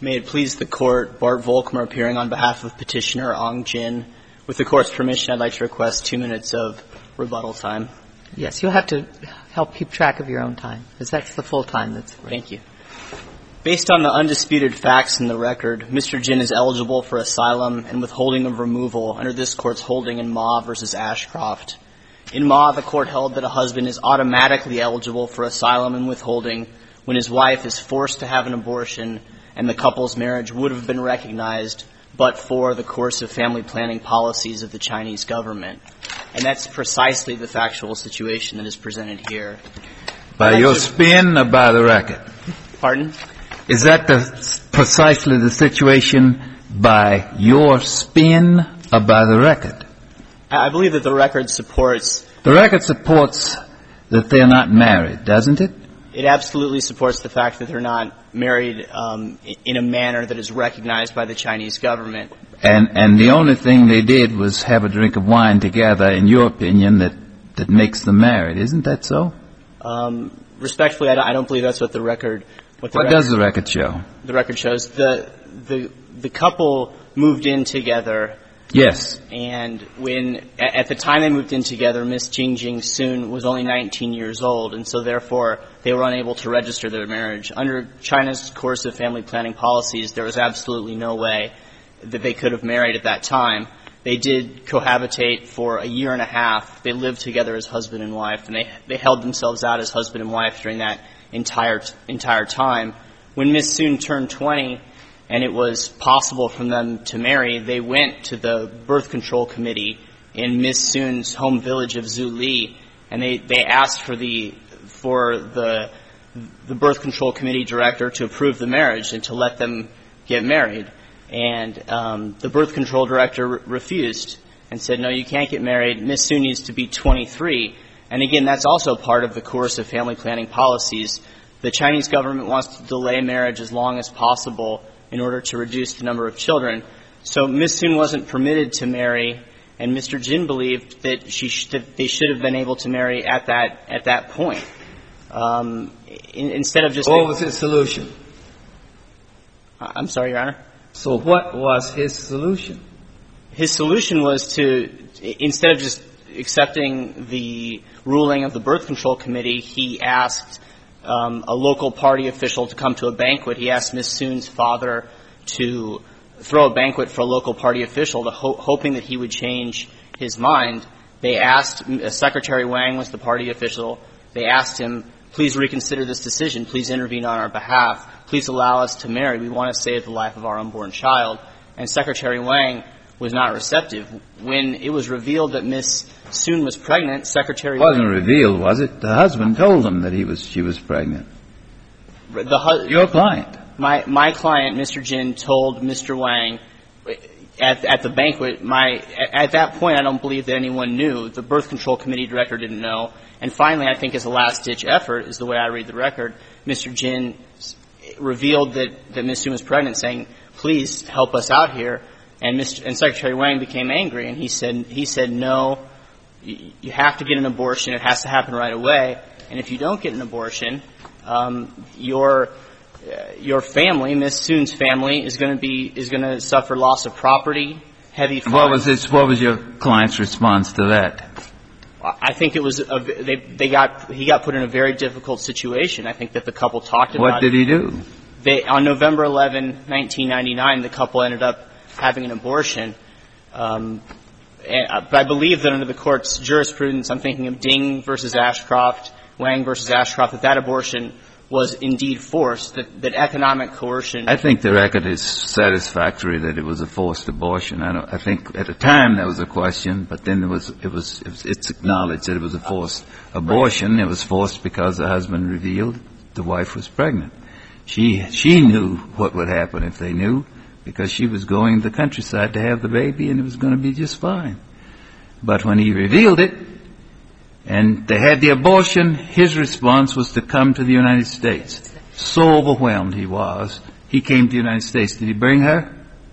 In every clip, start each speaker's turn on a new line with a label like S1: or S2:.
S1: May it please the Court, Bart Volkmer appearing on behalf of Petitioner Ong Jin. With the Court's permission, I'd like to request 2 minutes of rebuttal time.
S2: Yes, you'll have to help keep track of your own time, because that's the full time that's free.
S1: Thank you. Based on the undisputed facts in the record, Mr. Jin is eligible for asylum and withholding of removal under this Court's holding in Ma v. Ashcroft. In Ma, the Court held that a husband is automatically eligible for asylum and withholding when his wife is forced to have an abortion and the couple's marriage would have been recognized but for the coercive family planning policies of the Chinese government. And that's precisely the factual situation that is presented here.
S3: By your spin or by the record?
S1: Pardon?
S3: Is that precisely the situation by your spin or by the record?
S1: I believe that the record supports...
S3: The record supports that they're not married, doesn't it?
S1: It absolutely supports the fact that they're not married in a manner that is recognized by the Chinese government.
S3: And the only thing they did was have a drink of wine together, in your opinion, that makes them married. Isn't that so?
S1: Respectfully, I don't believe that's what the record...
S3: What does the record show?
S1: The record shows the couple moved in together.
S3: Yes.
S1: And at the time they moved in together, Miss Jing Soon was only 19 years old, and so therefore they were unable to register their marriage. Under China's coercive family planning policies, there was absolutely no way that they could have married at that time. They did cohabitate for a year and a half. They lived together as husband and wife, and they held themselves out as husband and wife during that entire time. When Miss Soon turned 20 and it was possible for them to marry, they went to the birth control committee in Miss Soon's home village of Zuli, and they asked for the birth control committee director to approve the marriage and to let them get married. And the birth control director refused and said, no, you can't get married. Miss Soon needs to be 23. And again, that's also part of the coercive family planning policies. The Chinese government wants to delay marriage as long as possible in order to reduce the number of children. So Miss Soon wasn't permitted to marry, and Mr. Jin believed that they should have been able to marry at that point. Instead of just...
S4: What was his solution?
S1: I'm sorry, Your Honor?
S4: So what was his solution?
S1: His solution was to, instead of just accepting the ruling of the birth control committee, he asked a local party official to come to a banquet. He asked Miss Soon's father to throw a banquet for a local party official, hoping that he would change his mind. They asked, Secretary Wang was the party official, they asked him, please reconsider this decision, please intervene on our behalf, please allow us to marry, we want to save the life of our unborn child. And Secretary Wang was not receptive. When it was revealed that Miss Soon was pregnant, Secretary Wang...
S3: It wasn't revealed, was it? The husband told him that she was pregnant. Your client.
S1: My client, Mr. Jin, told Mr. Wang at the banquet, at that point I don't believe that anyone knew. The birth control committee director didn't know. And finally, I think as a last-ditch effort, is the way I read the record, Mr. Jin revealed that Miss Soon was pregnant, saying, please help us out here. And Secretary Wang became angry, and he said, no, you have to get an abortion. It has to happen right away. And if you don't get an abortion, your family, Miss Soon's family, is going to suffer loss of property, heavy fines.
S3: What was your client's response to that?
S1: I think it was he got put in a very difficult situation. I think that the couple talked about it.
S3: What did he do?
S1: On November 11, 1999, the couple ended up having an abortion. But I believe that under the Court's jurisprudence, I'm thinking of Ding versus Ashcroft, Wang versus Ashcroft, that abortion was indeed forced, that economic coercion...
S3: I think the record is satisfactory that it was a forced abortion. I think at the time there was a question, but then it's acknowledged that it was a forced abortion. It was forced because the husband revealed the wife was pregnant. She knew what would happen if they knew, because she was going to the countryside to have the baby and it was going to be just fine. But when he revealed it and they had the abortion, his response was to come to the United States. So overwhelmed he was, he came to the United States. Did he bring her?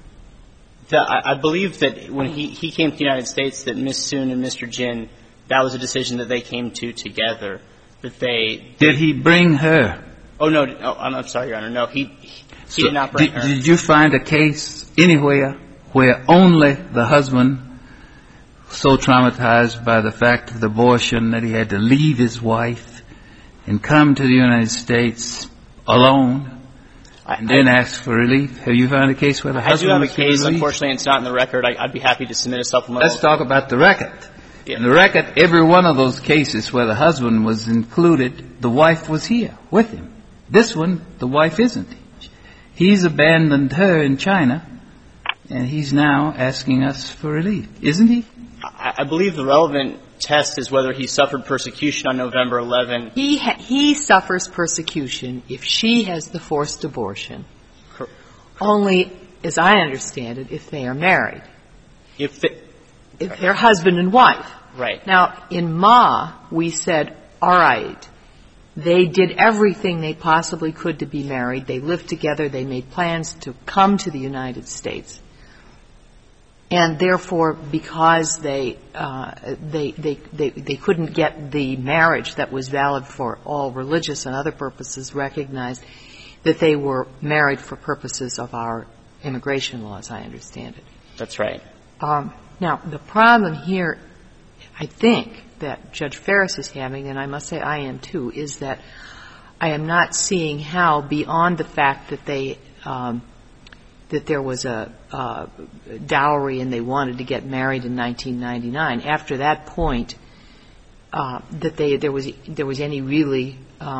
S1: I believe that when he came to the United States, that Miss Soon and Mr. Jin, that was a decision that they came to together. Did
S3: he bring her?
S1: Oh, no. I'm sorry, Your Honor. No, He did not bring her.
S3: Did you find a case anywhere where only the husband, so traumatized by the fact of the abortion that he had to leave his wife and come to the United States alone and then ask for relief? Have you found a case where the husband was
S1: I do have a case.
S3: relief?
S1: Unfortunately, it's not in the record. I'd be happy to submit a supplemental.
S3: Let's talk about the record.
S1: Yeah.
S3: In the record, every one of those cases where the husband was included, the wife was here with him. This one, the wife isn't. He's abandoned her in China, and he's now asking us for relief, isn't he?
S1: I believe the relevant test is whether he suffered persecution on November 11.
S2: He suffers persecution if she has the forced abortion. Only, as I understand it, if they are married. If they're husband and wife.
S1: Right.
S2: Now, in Ma, we said, all right, they did everything they possibly could to be married. They lived together. They made plans to come to the United States. And therefore, because they couldn't get the marriage that was valid for all religious and other purposes recognized, that they were married for purposes of our immigration laws, I understand it.
S1: That's right.
S2: Now, the problem here, I think, that Judge Ferris is having, and I must say I am too, is that I am not seeing how, beyond the fact that they that there was a dowry and they wanted to get married in 1999, after that point, that there was any really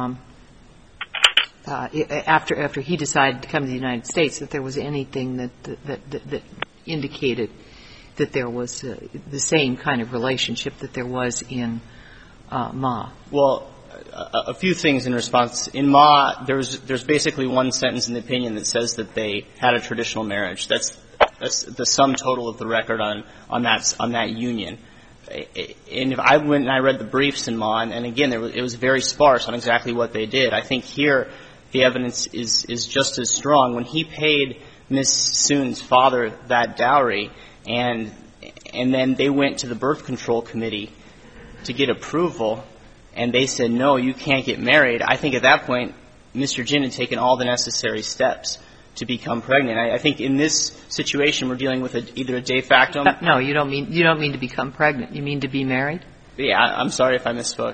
S2: after he decided to come to the United States, that there was anything that indicated that there was the same kind of relationship that there was in Ma.
S1: Well, a few things in response. In Ma, there's basically one sentence in the opinion that says that they had a traditional marriage. That's the sum total of the record on that union. And if I went and I read the briefs in Ma, and again, it was very sparse on exactly what they did. I think here the evidence is just as strong. When he paid Ms. Soon's father that dowry, and then they went to the birth control committee to get approval, and they said, no, you can't get married, I think at that point Mr. Jin had taken all the necessary steps to become pregnant. I think in this situation we're dealing with either a de facto.
S2: No, you don't mean to become pregnant. You mean to be married?
S1: Yeah, I'm sorry if I misspoke.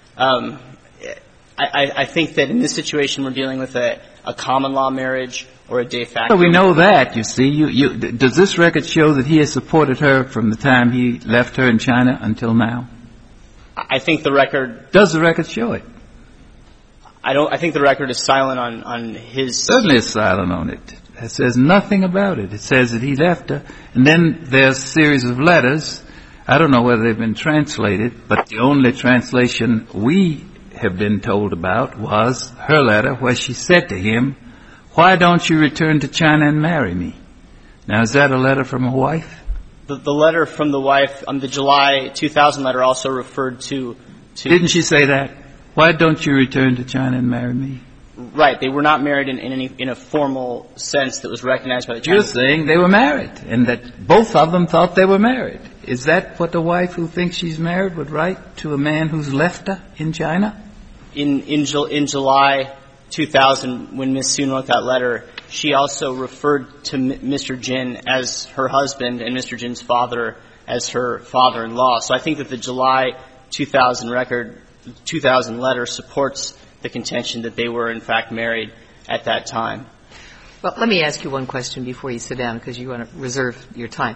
S1: I think that in this situation we're dealing with a common law marriage or a de facto.
S3: Well, we know that, you see. Does this record show that he has supported her from the time he left her in China until now?
S1: I think the record...
S3: Does the record show it?
S1: I think the record is silent on his...
S3: Certainly it's silent on it. It says nothing about it. It says that he left her, and then there's a series of letters. I don't know whether they've been translated, but the only translation we have been told about was her letter where she said to him, why don't you return to China and marry me? Now, is that a letter from a wife?
S1: The letter from the wife, the July 2000 letter also referred to...
S3: Didn't she say that? Why don't you return to China and marry me?
S1: Right. They were not married in a formal sense that was recognized by the Chinese.
S3: You're saying they were married, and that both of them thought they were married. Is that what a wife who thinks she's married would write to a man who's left her in China?
S1: In July 2000, when Ms. Soon wrote that letter, she also referred to Mr. Jin as her husband and Mr. Jin's father as her father-in-law. So I think that the July 2000 record, 2000 letter, supports the contention that they were in fact married at that time.
S2: Well, let me ask you one question before you sit down, because you want to reserve your time.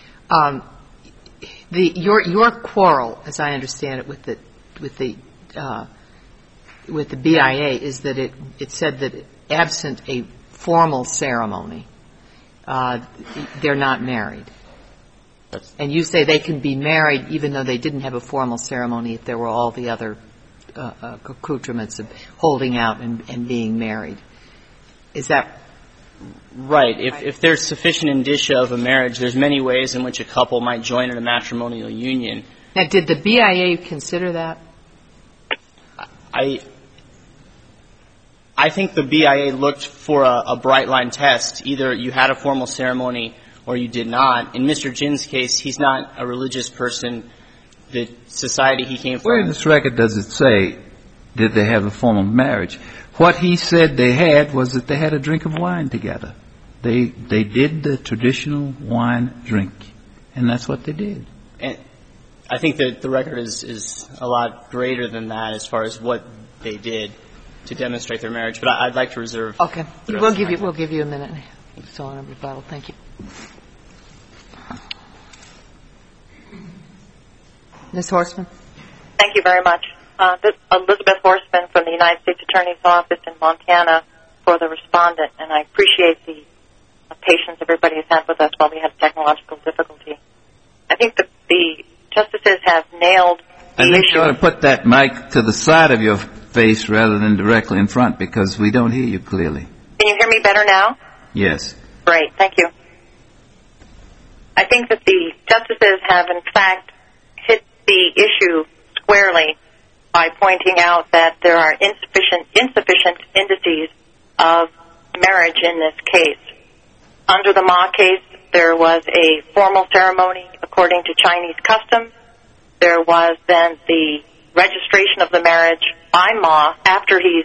S2: Your quarrel, as I understand it, with the BIA is that it said that absent a formal ceremony, they're not married. And you say they can be married even though they didn't have a formal ceremony if there were all the other accoutrements of holding out and being married. Is that
S1: right? If there's sufficient indicia of a marriage, there's many ways in which a couple might join in a matrimonial union.
S2: Now, did the BIA consider that?
S1: I think the BIA looked for a bright line test. Either you had a formal ceremony or you did not. In Mr. Jin's case, he's not a religious person. The society he came from...
S3: Where in this record does it say did they have a formal marriage. What he said they had was that they had a drink of wine together. They did the traditional wine drink, and that's what they did.
S1: And I think that the record is a lot greater than that as far as what they did to demonstrate their marriage. But I'd like to reserve.
S2: Okay. We'll give you a minute. Still on a rebuttal. Thank you. Ms. Horstman.
S5: Thank you very much. This is Elizabeth Horstman from the United States Attorney's Office in Montana for the respondent, and I appreciate the patience everybody has had with us while we had technological difficulty. I think that the justices have nailed the issue.
S3: I think you ought to put that mic to the side of your face rather than directly in front, because we don't hear you clearly.
S5: Can you hear me better now?
S3: Yes.
S5: Great, thank you. I think that the justices have, in fact, hit the issue squarely by pointing out that there are insufficient indices of marriage in this case. Under the Ma case, there was a formal ceremony according to Chinese custom. There was then the registration of the marriage by Ma after he's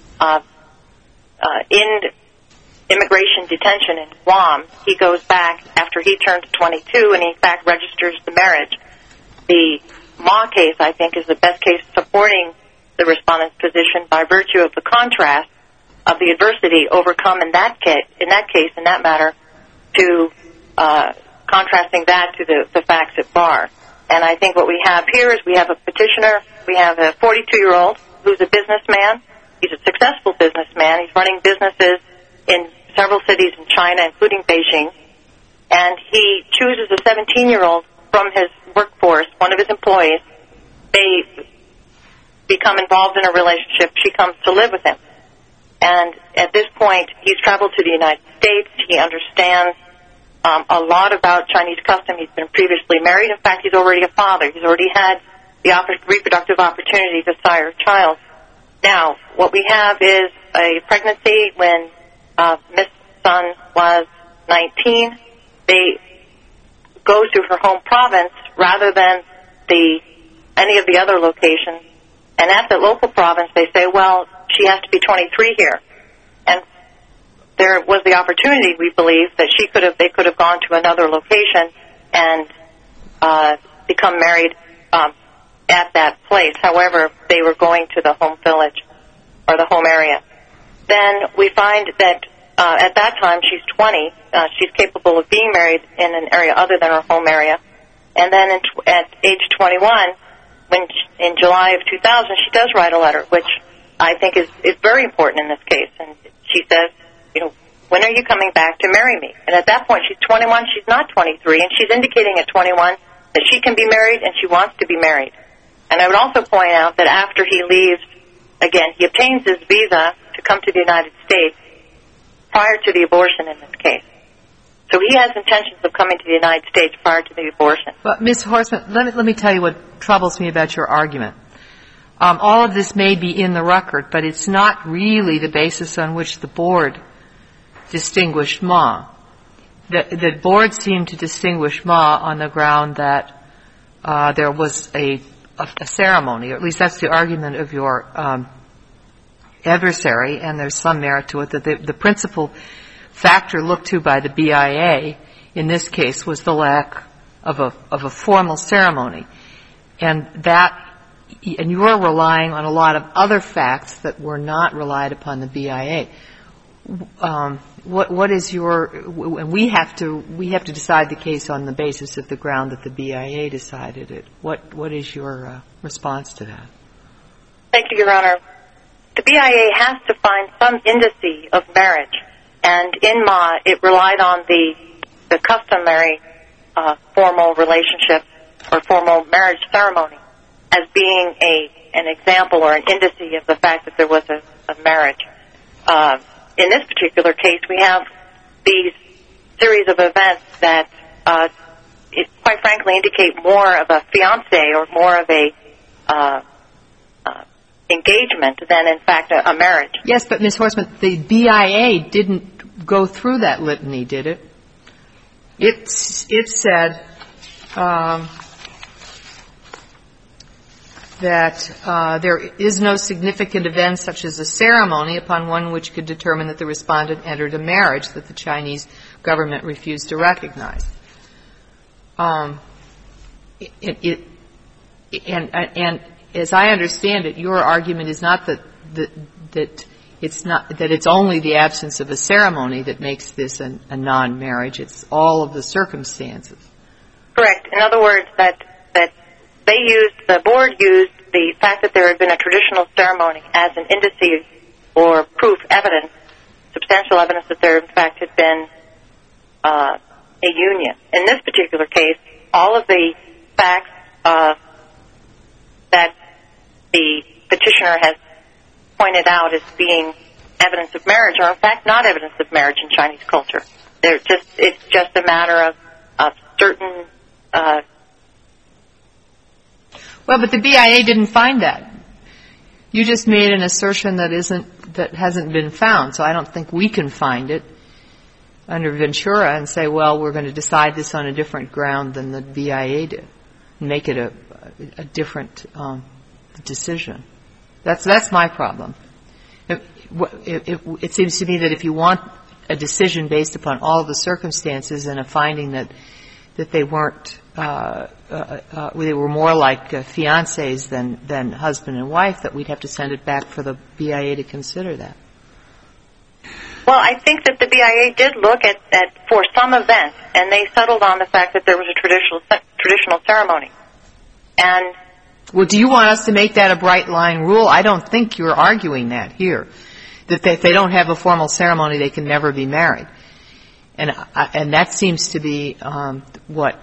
S5: in immigration detention in Guam. He goes back after he turns 22 and he, in fact, registers the marriage. The Ma case, I think, is the best case supporting the respondent's position by virtue of the contrast of the adversity overcome in that matter, to contrasting that to the facts at bar. And I think what we have here is we have a petitioner, we have a 42-year-old who's a businessman. He's a successful businessman. He's running businesses in several cities in China, including Beijing. And he chooses a 17-year-old from his workforce, one of his employees. They become involved in a relationship. She comes to live with him. And at this point, he's traveled to the United States. He understands a lot about Chinese custom. He's been previously married. In fact, he's already a father. He's already had the reproductive opportunity to sire a child. Now, what we have is a pregnancy when Miss Sun was 19. They go to her home province rather than any of the other locations. And at the local province, they say, well, she has to be 23 here. And there was the opportunity, we believe, that they could have gone to another location and become married at that place. However, they were going to the home village or the home area. Then we find that at that time she's 20. She's capable of being married in an area other than her home area. And then at age 21, in July of 2000, she does write a letter, which I think is very important in this case. And she says, when are you coming back to marry me? And at that point, she's 21, she's not 23, and she's indicating at 21 that she can be married and she wants to be married. And I would also point out that after he leaves, again, he obtains his visa to come to the United States prior to the abortion in this case. So he has intentions of coming to the United States prior to the abortion.
S2: But, Ms. Horstman, let me tell you what troubles me about your argument. All of this may be in the record, but it's not really the basis on which the board distinguished Ma. The board seemed to distinguish Ma on the ground that there was a ceremony, or at least that's the argument of your adversary, and there's some merit to it, that the principal factor looked to by the BIA in this case was the lack of a formal ceremony. And you are relying on a lot of other facts that were not relied upon the BIA. What is and we have to decide the case on the basis of the ground that the BIA decided it. What is your response to that?
S5: Thank you, Your Honor. The BIA has to find some indice of marriage, and in Ma, it relied on the customary formal relationship or formal marriage ceremony as being an example or an indice of the fact that there was a marriage. In this particular case, we have these series of events that, quite frankly, indicate more of a fiancé or more of a engagement than, in fact, a marriage.
S2: Yes, but, Ms. Horstman, the BIA didn't go through that litany, did it? It said, that there is no significant event such as a ceremony upon one which could determine that the respondent entered a marriage that the Chinese government refused to recognize. And as I understand it, your argument is not that it's only the absence of a ceremony that makes this a non-marriage. It's all of the circumstances.
S5: Correct. In other words, that the board used the fact that there had been a traditional ceremony as an indice or proof evidence, substantial evidence that there in fact had been a union. In this particular case, all of the facts that the petitioner has pointed out as being evidence of marriage are in fact not evidence of marriage in Chinese culture. It's just a matter of certain.
S2: Well, but the BIA didn't find that. You just made an assertion that hasn't been found, so I don't think we can find it under Ventura and say, well, we're going to decide this on a different ground than the BIA did, and make it a different decision. That's my problem. It seems to me that if you want a decision based upon all the circumstances and a finding that they weren't, they were more like fiancés than husband and wife, that we'd have to send it back for the BIA to consider that.
S5: Well, I think that the BIA did look at for some events, and they settled on the fact that there was a traditional ceremony. And
S2: well, do you want us to make that a bright line rule? I don't think you're arguing that here, that if they don't have a formal ceremony, they can never be married. And that seems to be what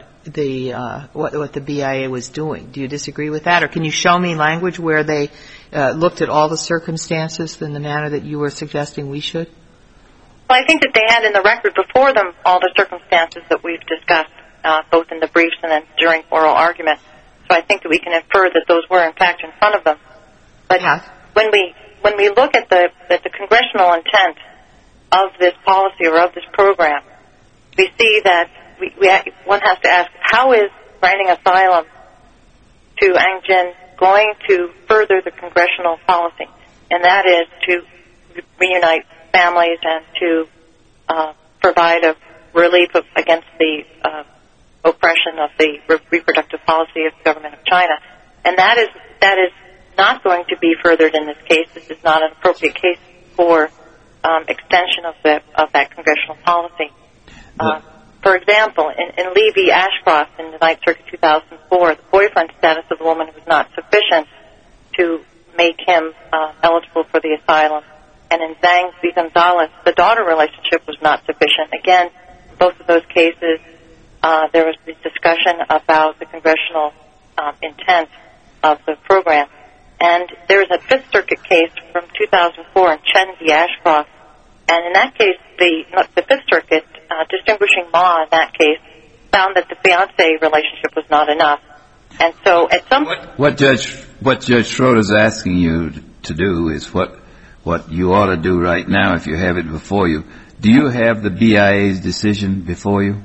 S2: the BIA was doing. Do you disagree with that, or can you show me language where they looked at all the circumstances in the manner that you were suggesting we should?
S5: Well, I think that they had in the record before them all the circumstances that we've discussed, both in the briefs and then during oral argument. So I think that we can infer that those were in fact in front of them. But when we look at the congressional intent of this policy or of this program, we see that one has to ask, how is granting asylum to Ang Jin going to further the congressional policy? And that is to reunite families and to provide a relief against the oppression of the reproductive policy of the government of China. And that is not going to be furthered in this case. This is not an appropriate case for extension of that congressional policy. For example, in Lee v. Ashcroft in the Ninth Circuit 2004, the boyfriend status of the woman was not sufficient to make him eligible for the asylum. And in Zhang v. Gonzalez, the daughter relationship was not sufficient. Again, in both of those cases, there was this discussion about the congressional intent of the program. And there is a Fifth Circuit case from 2004 in Chen v. Ashcroft. And in that case, the Fifth Circuit, distinguishing Ma in that case, found that the fiancé relationship was not enough. And so at some point...
S3: What Judge Schroeder is asking you to do is what you ought to do right now if you have it before you. Do you have the BIA's decision before you?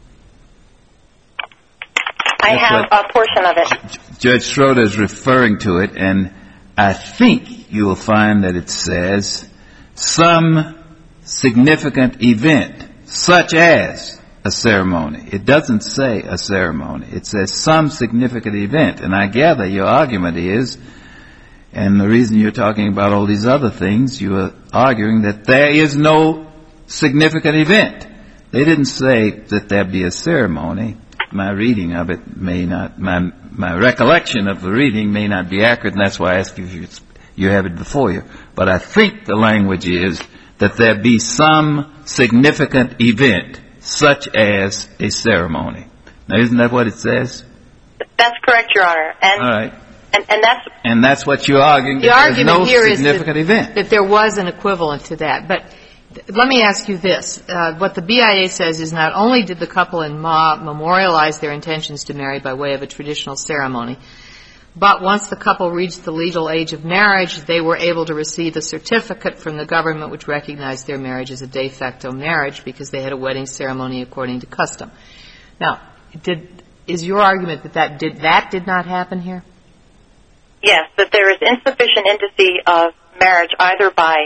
S5: I have a portion of it.
S3: Judge Schroeder is referring to it, and I think you will find that it says some significant event, such as a ceremony. It doesn't say a ceremony. It says some significant event. And I gather your argument is, and the reason you're talking about all these other things, you are arguing that there is no significant event. They didn't say that there be a ceremony. My reading of it may not, my recollection of the reading may not be accurate, and that's why I ask you if you have it before you. But I think the language is that there be some significant event, such as a ceremony. Now, isn't that what it says?
S5: That's correct, Your Honor. And,
S3: all right.
S5: And
S3: that's what you're arguing.
S2: The argument here is
S3: event.
S2: that there was an equivalent to that. But let me ask you this. What the BIA says is not only did the couple in Ma memorialize their intentions to marry by way of a traditional ceremony, but once the couple reached the legal age of marriage, they were able to receive a certificate from the government which recognized their marriage as a de facto marriage because they had a wedding ceremony according to custom. Now, is your argument that did not happen here?
S5: Yes, that there is insufficient indice of marriage either by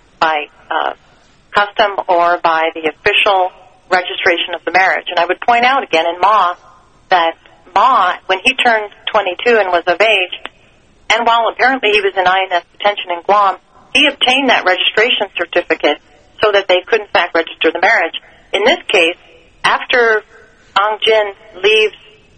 S5: custom or by the official registration of the marriage. And I would point out again in Ma that Ma, when he turned 22 and was of age, and while apparently he was in INS detention in Guam, he obtained that registration certificate so that they could in fact register the marriage. In this case, after Ong Jin leaves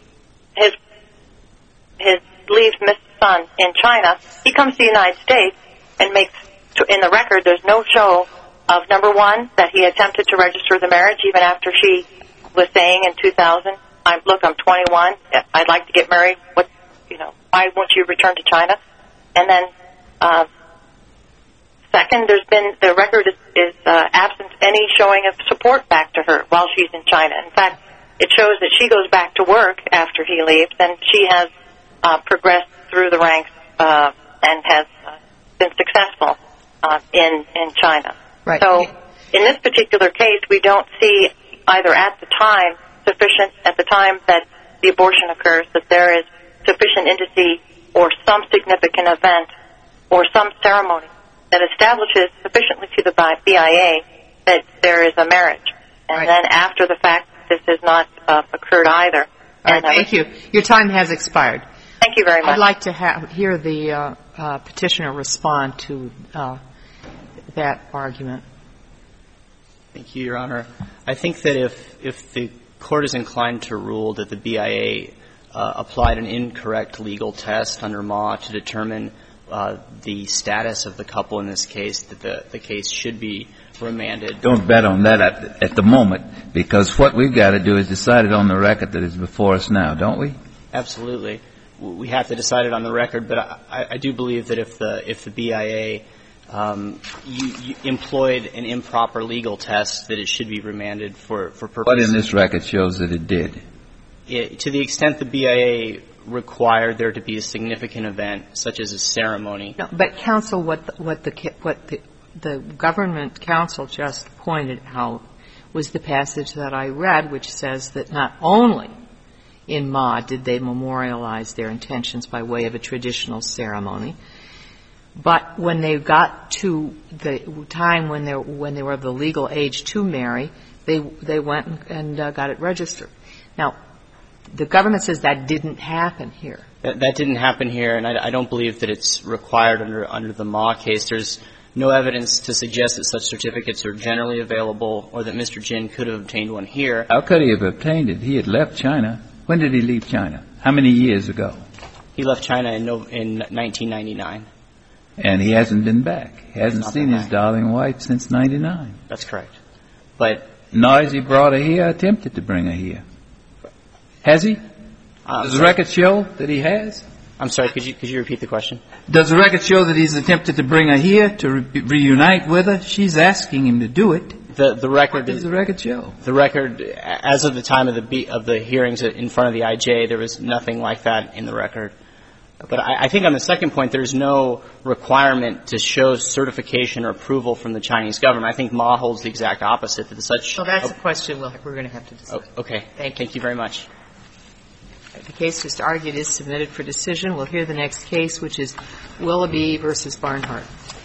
S5: leaves Mrs. Sun in China, he comes to the United States and makes, in the record, there's no show of, number one, that he attempted to register the marriage even after she was saying in 2000, look, I'm 21, I'd like to get married, why won't you return to China? And then, second, the record is absent any showing of support back to her while she's in China. In fact, it shows that she goes back to work after he leaves, and she has progressed through the ranks and has been successful in China.
S2: Right.
S5: So in this particular case, we don't see either at the time that the abortion occurs that there is sufficient indice or some significant event or some ceremony that establishes sufficiently to the BIA that there is a marriage. And
S2: right.
S5: Then after the fact, this has not occurred either.
S2: All right, thank you. Your time has expired.
S5: Thank you very much.
S2: I'd like to hear the petitioner respond to that argument.
S1: Thank you, Your Honor. I think that if the Court is inclined to rule that the BIA applied an incorrect legal test under Ma to determine the status of the couple in this case, that the case should be remanded.
S3: Don't bet on that at the moment, because what we've got to do is decide it on the record that is before us now, don't we?
S1: Absolutely. We have to decide it on the record, but I do believe that if the BIA employed an improper legal test, that it should be remanded for purposes.
S3: What in this record shows that it did?
S1: To the extent the BIA required there to be a significant event, such as a ceremony.
S2: No, but counsel, what the government counsel just pointed out was the passage that I read, which says that not only in Ma did they memorialize their intentions by way of a traditional ceremony, but when they got to the time when they were of the legal age to marry, they went and got it registered. Now, the government says that didn't happen here.
S1: That didn't happen here, and I don't believe that it's required under the Ma case. There's no evidence to suggest that such certificates are generally available or that Mr. Jin could have obtained one here.
S3: How could he have obtained it? He had left China. When did he leave China? How many years ago?
S1: He left China in 1999.
S3: And he hasn't been back. He hasn't seen his darling wife since 99.
S1: That's correct. But
S3: nor has he brought her here, attempted to bring her here. Has he? Does the record show that he has?
S1: I'm sorry, could you repeat the question?
S4: Does the record show that he's attempted to bring her here to reunite with her? She's asking him to do it.
S1: The record.
S4: What does the record show?
S1: The record, as of the time of the hearings in front of the IJ, there was nothing like that in the record. But I think on the second point, there's no requirement to show certification or approval from the Chinese government. I think Ma holds the exact opposite. That such.
S2: So that's a question we're going to have to decide.
S1: Okay. Thank you very much.
S2: The case just argued is submitted for decision. We'll hear the next case, which is Willoughby v. Barnhart.